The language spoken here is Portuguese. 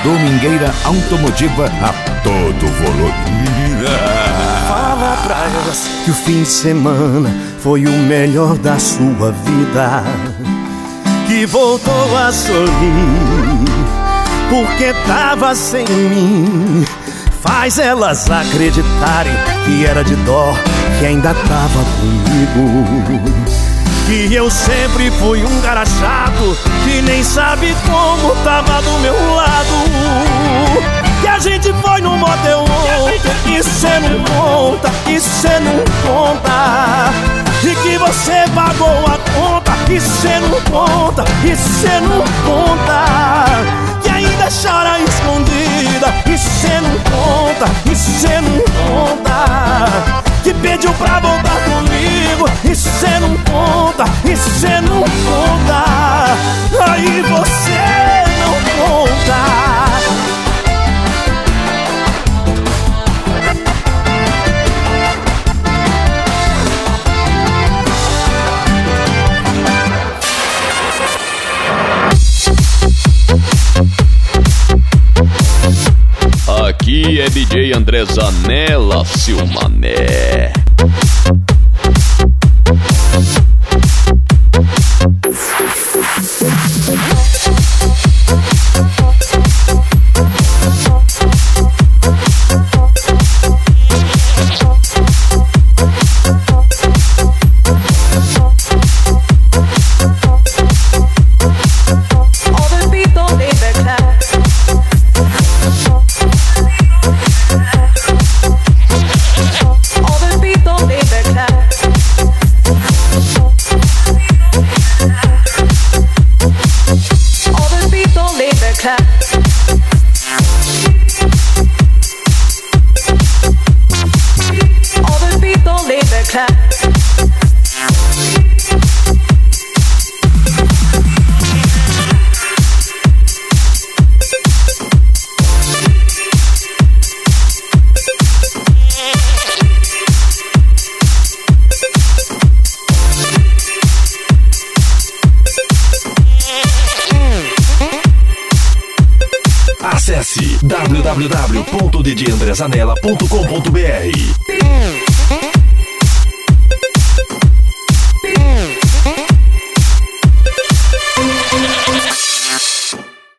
domingueira automotiva a todo volume. Fala pra elas que o fim de semana foi o melhor da sua vida, que voltou a sorrir porque tava sem mim. Faz elas acreditarem que era de dó, que ainda tava comigo, que eu sempre fui um cara chato, que nem sabe como tava do meu lado. Que a gente foi no motel ontem, e cê não conta, e cê não conta. E que você pagou a conta, e cê não conta, e cê não conta. Que ainda chora escondida, e cê não conta, e cê não conta. Que pediu pra voltar comigo, e cê não conta, e cê não conta. Aí você não conta. Aqui é DJ André Zanella, seu mané. Acesse www.djandrezanella.com.br.